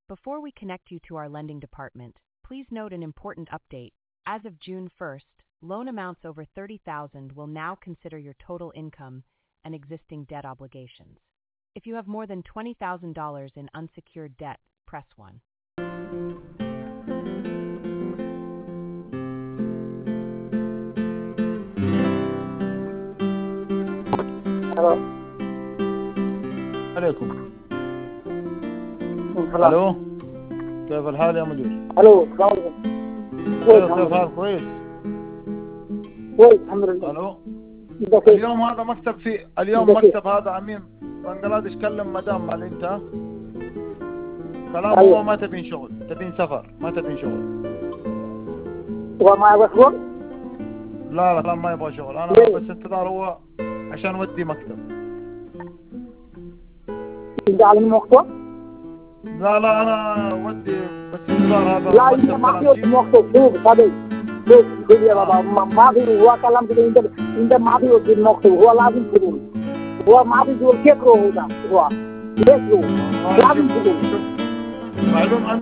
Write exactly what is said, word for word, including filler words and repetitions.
Before we connect you to our lending department, please note an important update. As of June first, loan amounts over thirty thousand dollars will now consider your total income and existing debt obligations. If you have more than twenty thousand dollars in unsecured debt, press one. الو عليكم. السلام. الو، كيف الحال يا مدير؟ الو السلام عليكم. كويس كيف الحمد لله. الحال؟ كويس. كويس الحمد لله. الو، انت كيف؟ اليوم هذا مكتب في اليوم أنت كيف؟ مكتب هذا امين بنغلاديش كلم مدام مال انت كلام أيوة. هو ما تبين شغل، تبين سفر، ما تبين شغل. هو ما يبغى شغل؟ لا لا لا ما يبغى شغل، انا ليه؟ بس انتظار هو عشان ودي مكتب. انت على المقطع؟ لا لا انا ودي بس انتظار هذا لا انت مكتب ما كلام في شيء. مقطع شوف هذا شوف شوف يا بابا ما ما في هو كلام كده انت انت ما في وجه المقطع هو لازم تقول هو ما في يقول كيف هو ده هو ليش هو لازم تقول معلوم